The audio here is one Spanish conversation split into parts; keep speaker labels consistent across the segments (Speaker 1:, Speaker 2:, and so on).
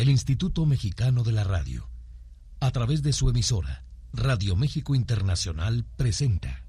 Speaker 1: el Instituto Mexicano de la Radio, a través de su emisora, Radio México Internacional, presenta.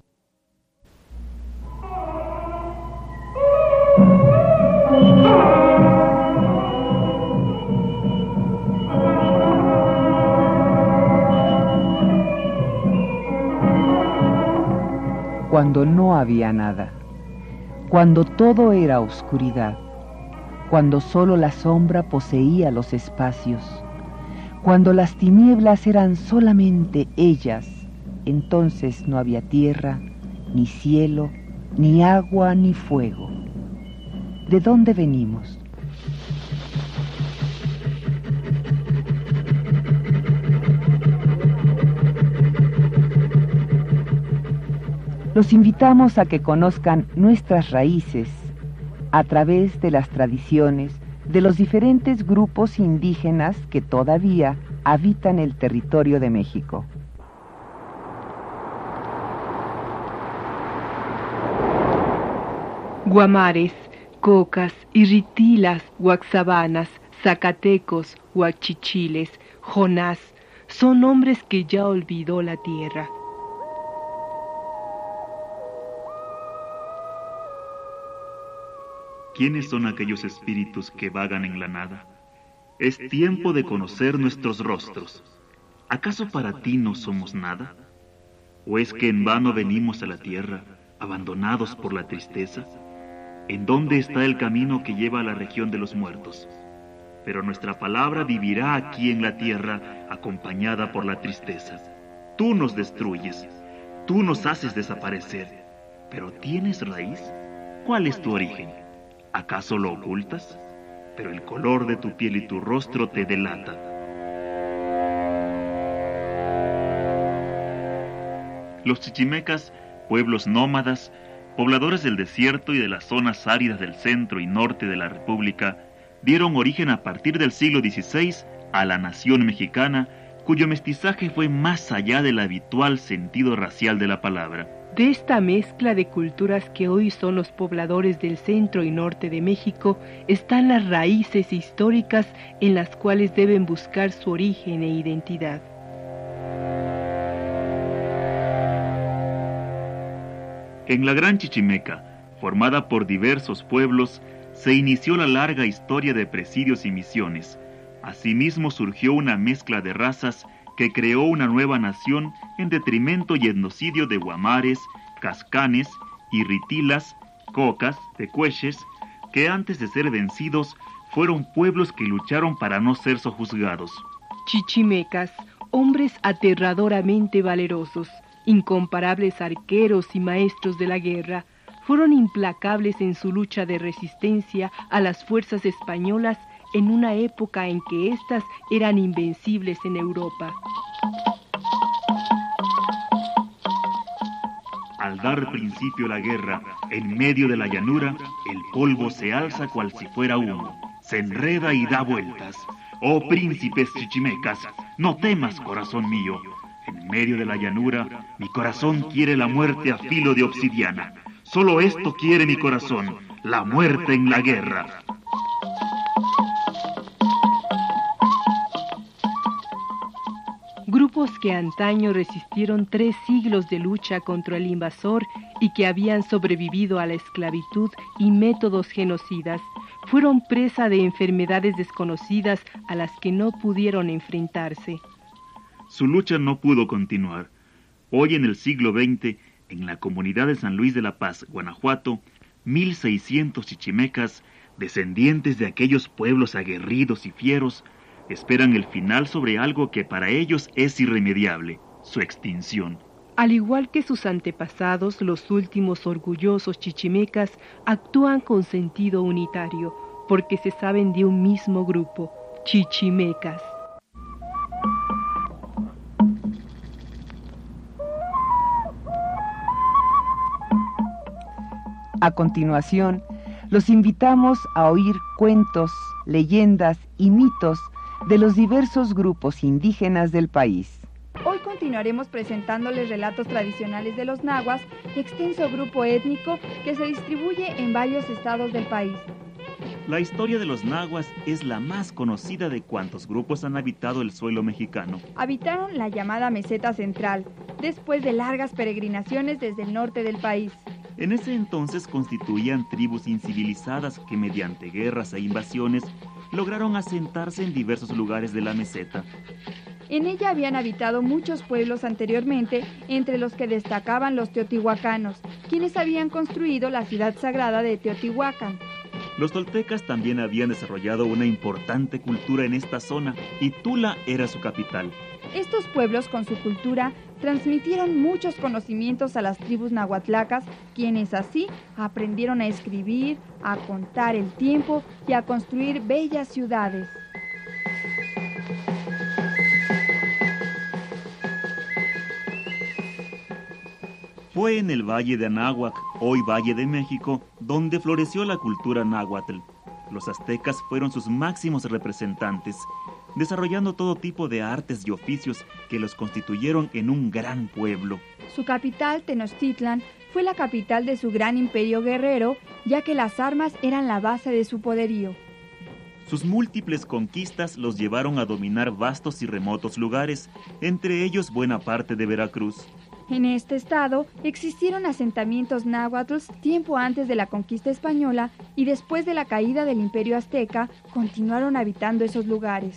Speaker 2: Cuando no había nada, cuando todo era oscuridad, cuando solo la sombra poseía los espacios, cuando las tinieblas eran solamente ellas, entonces no había tierra, ni cielo, ni agua, ni fuego. ¿De dónde venimos? Los invitamos a que conozcan nuestras raíces a través de las tradiciones de los diferentes grupos indígenas que todavía habitan el territorio de México.
Speaker 3: Guamares, cocas, irritilas, guaxabanas, zacatecos, huachichiles, jonás, son nombres que ya olvidó la tierra.
Speaker 4: ¿Quiénes son aquellos espíritus que vagan en la nada? Es tiempo de conocer nuestros rostros. ¿Acaso para ti no somos nada? ¿O es que en vano venimos a la tierra, abandonados por la tristeza? ¿En dónde está el camino que lleva a la región de los muertos? Pero nuestra palabra vivirá aquí en la tierra, acompañada por la tristeza. Tú nos destruyes, tú nos haces desaparecer. ¿Pero tienes raíz? ¿Cuál es tu origen? ¿Acaso lo ocultas? Pero el color de tu piel y tu rostro te delata. Los chichimecas, pueblos nómadas, pobladores del desierto y de las zonas áridas del centro y norte de la República, dieron origen a partir del siglo XVI a la nación mexicana, cuyo mestizaje fue más allá del habitual sentido racial de la palabra.
Speaker 3: De esta mezcla de culturas que hoy son los pobladores del centro y norte de México, están las raíces históricas en las cuales deben buscar su origen e identidad.
Speaker 4: En la Gran Chichimeca, formada por diversos pueblos, se inició la larga historia de presidios y misiones. Asimismo surgió una mezcla de razas que creó una nueva nación en detrimento y etnocidio de guamares, cascanes, irritilas, cocas, tecueches, que antes de ser vencidos fueron pueblos que lucharon para no ser sojuzgados.
Speaker 3: Chichimecas, hombres aterradoramente valerosos, incomparables arqueros y maestros de la guerra, fueron implacables en su lucha de resistencia a las fuerzas españolas en una época en que éstas eran invencibles en Europa.
Speaker 4: Al dar principio la guerra, en medio de la llanura, el polvo se alza cual si fuera humo, se enreda y da vueltas. Oh príncipes chichimecas, no temas, corazón mío. En medio de la llanura, mi corazón quiere la muerte a filo de obsidiana. Solo esto quiere mi corazón, la muerte en la guerra.
Speaker 3: Grupos que antaño resistieron 3 siglos de lucha contra el invasor y que habían sobrevivido a la esclavitud y métodos genocidas, fueron presa de enfermedades desconocidas a las que no pudieron enfrentarse.
Speaker 4: Su lucha no pudo continuar. Hoy en el siglo XX, en la comunidad de San Luis de la Paz, Guanajuato, 1,600 chichimecas, descendientes de aquellos pueblos aguerridos y fieros, esperan el final sobre algo que para ellos es irremediable, su extinción.
Speaker 3: Al igual que sus antepasados, los últimos orgullosos chichimecas actúan con sentido unitario, porque se saben de un mismo grupo, chichimecas.
Speaker 2: A continuación, los invitamos a oír cuentos, leyendas y mitos de los diversos grupos indígenas del país.
Speaker 5: Hoy continuaremos presentándoles relatos tradicionales de los nahuas, extenso grupo étnico que se distribuye en varios estados del país.
Speaker 4: La historia de los nahuas es la más conocida de cuantos grupos han habitado el suelo mexicano.
Speaker 5: Habitaron la llamada Meseta Central, después de largas peregrinaciones desde el norte del país.
Speaker 4: En ese entonces constituían tribus incivilizadas que mediante guerras e invasiones lograron asentarse en diversos lugares de la meseta.
Speaker 5: En ella habían habitado muchos pueblos anteriormente, entre los que destacaban los teotihuacanos, quienes habían construido la ciudad sagrada de Teotihuacán.
Speaker 4: Los toltecas también habían desarrollado una importante cultura en esta zona y Tula era su capital.
Speaker 5: Estos pueblos, con su cultura, transmitieron muchos conocimientos a las tribus nahuatlacas, quienes así aprendieron a escribir, a contar el tiempo y a construir bellas ciudades.
Speaker 4: Fue en el Valle de Anáhuac, hoy Valle de México, donde floreció la cultura náhuatl. Los aztecas fueron sus máximos representantes, desarrollando todo tipo de artes y oficios que los constituyeron en un gran pueblo.
Speaker 5: Su capital, Tenochtitlan, fue la capital de su gran imperio guerrero, ya que las armas eran la base de su poderío.
Speaker 4: Sus múltiples conquistas los llevaron a dominar vastos y remotos lugares, entre ellos buena parte de Veracruz.
Speaker 5: En este estado existieron asentamientos náhuatls tiempo antes de la conquista española y después de la caída del imperio azteca continuaron habitando esos lugares.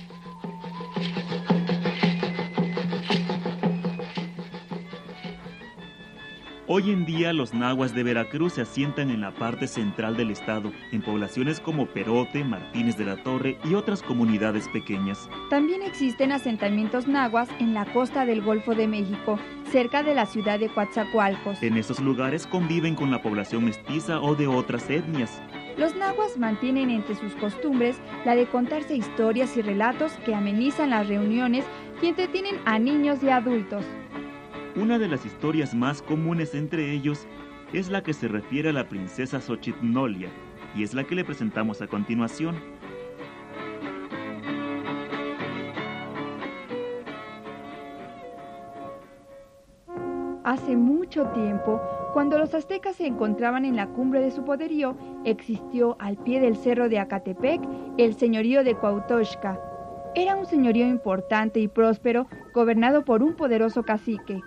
Speaker 4: Hoy en día los nahuas de Veracruz se asientan en la parte central del estado, en poblaciones como Perote, Martínez de la Torre y otras comunidades pequeñas.
Speaker 5: También existen asentamientos nahuas en la costa del Golfo de México, cerca de la ciudad de Coatzacoalcos.
Speaker 4: En esos lugares conviven con la población mestiza o de otras etnias.
Speaker 5: Los nahuas mantienen entre sus costumbres la de contarse historias y relatos que amenizan las reuniones y entretienen a niños y adultos.
Speaker 4: Una de las historias más comunes entre ellos es la que se refiere a la princesa Xochitnolia, y es la que le presentamos a continuación.
Speaker 5: Hace mucho tiempo, cuando los aztecas se encontraban en la cumbre de su poderío, existió al pie del cerro de Acatepec el señorío de Cuauhtoxca. Era un señorío importante y próspero, gobernado por un poderoso cacique.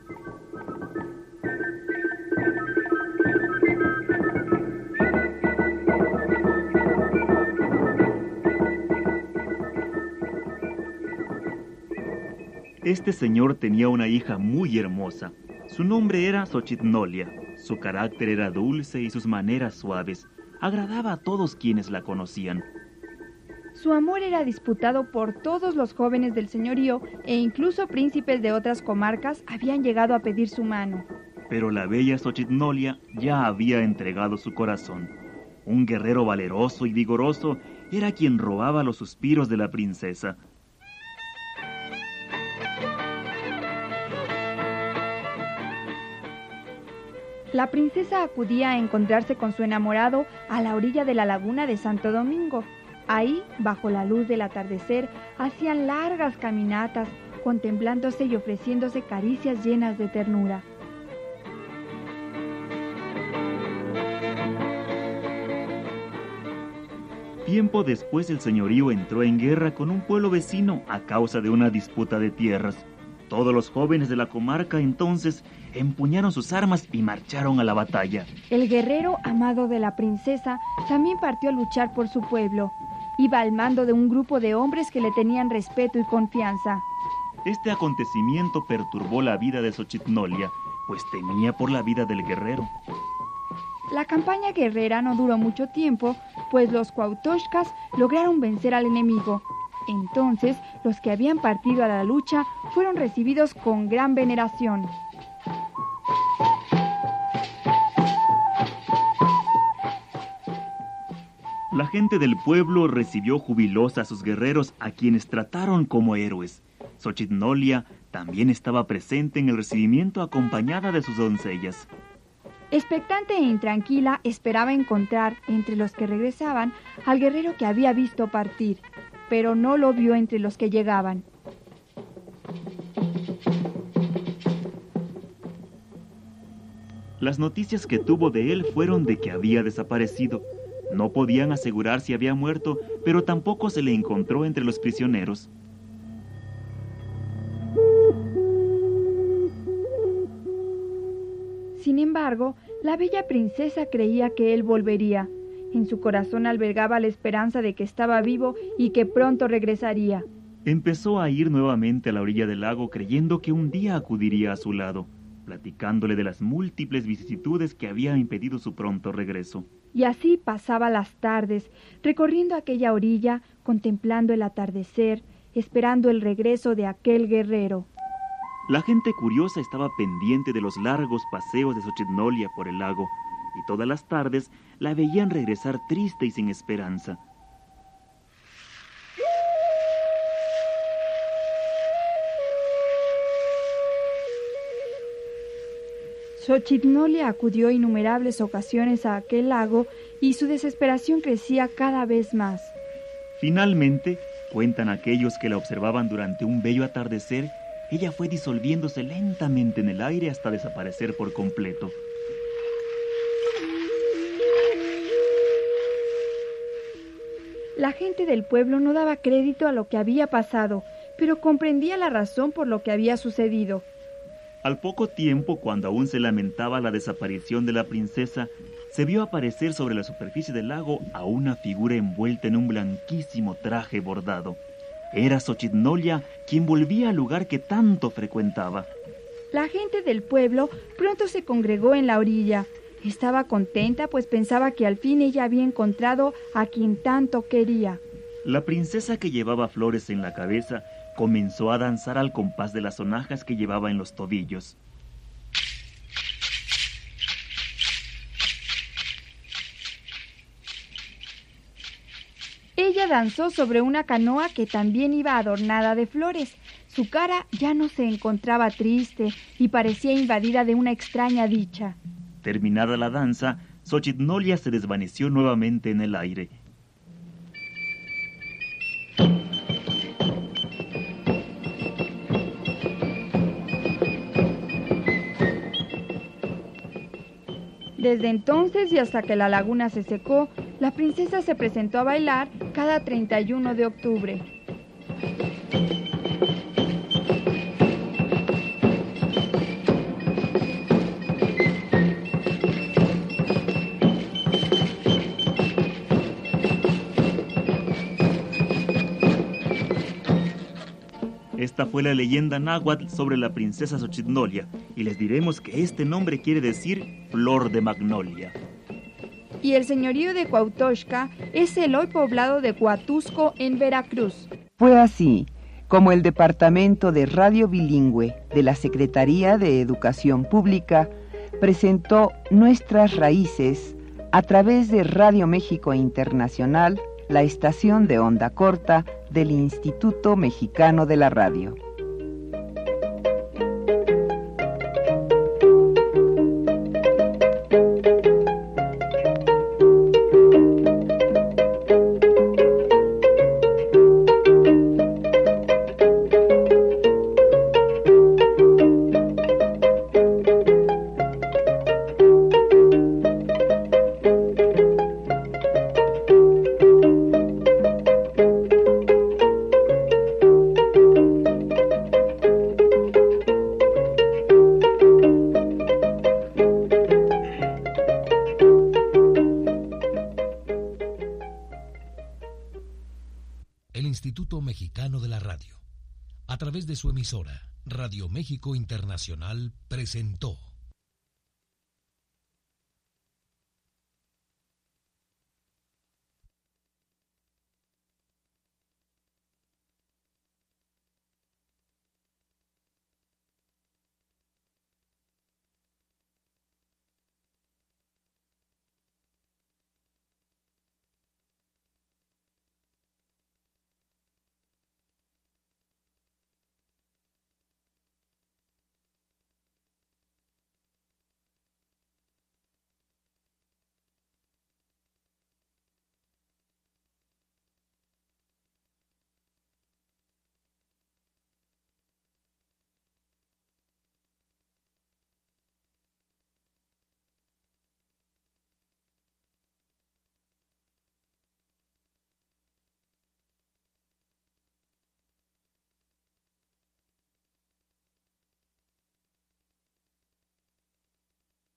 Speaker 4: Este señor tenía una hija muy hermosa. Su nombre era Xochitnolia. Su carácter era dulce y sus maneras suaves. Agradaba a todos quienes la conocían.
Speaker 5: Su amor era disputado por todos los jóvenes del señorío e incluso príncipes de otras comarcas habían llegado a pedir su mano.
Speaker 4: Pero la bella Xochitnolia ya había entregado su corazón. Un guerrero valeroso y vigoroso era quien robaba los suspiros de la princesa.
Speaker 5: La princesa acudía a encontrarse con su enamorado a la orilla de la laguna de Santo Domingo. Ahí, bajo la luz del atardecer, hacían largas caminatas, contemplándose y ofreciéndose caricias llenas de ternura.
Speaker 4: Tiempo después el señorío entró en guerra con un pueblo vecino a causa de una disputa de tierras. Todos los jóvenes de la comarca entonces empuñaron sus armas y marcharon a la batalla.
Speaker 5: El guerrero amado de la princesa también partió a luchar por su pueblo. Iba al mando de un grupo de hombres que le tenían respeto y confianza.
Speaker 4: Este acontecimiento perturbó la vida de Xochitnolia, pues temía por la vida del guerrero.
Speaker 5: La campaña guerrera no duró mucho tiempo, pues los cuauhtoxcas lograron vencer al enemigo. Entonces, los que habían partido a la lucha fueron recibidos con gran veneración.
Speaker 4: La gente del pueblo recibió jubilosa a sus guerreros, a quienes trataron como héroes. Xochitnolia también estaba presente en el recibimiento acompañada de sus doncellas.
Speaker 5: Expectante e intranquila, esperaba encontrar entre los que regresaban al guerrero que había visto partir, pero no lo vio entre los que llegaban.
Speaker 4: Las noticias que tuvo de él fueron de que había desaparecido. No podían asegurar si había muerto, pero tampoco se le encontró entre los prisioneros.
Speaker 5: Sin embargo, la bella princesa creía que él volvería. En su corazón albergaba la esperanza de que estaba vivo y que pronto regresaría.
Speaker 4: Empezó a ir nuevamente a la orilla del lago creyendo que un día acudiría a su lado, platicándole de las múltiples vicisitudes que habían impedido su pronto regreso.
Speaker 5: Y así pasaba las tardes, recorriendo aquella orilla, contemplando el atardecer, esperando el regreso de aquel guerrero.
Speaker 4: La gente curiosa estaba pendiente de los largos paseos de Xochitnolia por el lago, y todas las tardes la veían regresar triste y sin esperanza.
Speaker 5: Xochitnolia acudió innumerables ocasiones a aquel lago y su desesperación crecía cada vez más.
Speaker 4: Finalmente, cuentan aquellos que la observaban durante un bello atardecer, ella fue disolviéndose lentamente en el aire hasta desaparecer por completo.
Speaker 5: La gente del pueblo no daba crédito a lo que había pasado, pero comprendía la razón por lo que había sucedido.
Speaker 4: Al poco tiempo, cuando aún se lamentaba la desaparición de la princesa, se vio aparecer sobre la superficie del lago a una figura envuelta en un blanquísimo traje bordado. Era Xochitnolia, quien volvía al lugar que tanto frecuentaba.
Speaker 5: La gente del pueblo pronto se congregó en la orilla. Estaba contenta, pues pensaba que al fin ella había encontrado a quien tanto quería.
Speaker 4: La princesa, que llevaba flores en la cabeza, comenzó a danzar al compás de las sonajas que llevaba en los tobillos.
Speaker 5: Ella danzó sobre una canoa que también iba adornada de flores. Su cara ya no se encontraba triste y parecía invadida de una extraña dicha.
Speaker 4: Terminada la danza, Xochitnolia se desvaneció nuevamente en el aire.
Speaker 5: Desde entonces y hasta que la laguna se secó, la princesa se presentó a bailar cada 31 de octubre.
Speaker 4: Esta fue la leyenda náhuatl sobre la princesa Xochitnolia, y les diremos que este nombre quiere decir flor de magnolia.
Speaker 5: Y el señorío de Cuauhtoxca es el hoy poblado de Huatusco en Veracruz.
Speaker 2: Fue así como el Departamento de Radio Bilingüe de la Secretaría de Educación Pública presentó Nuestras Raíces a través de Radio México Internacional, la estación de onda corta del Instituto Mexicano de la Radio.
Speaker 1: El Instituto Mexicano de la Radio, a través de su emisora, Radio México Internacional, presentó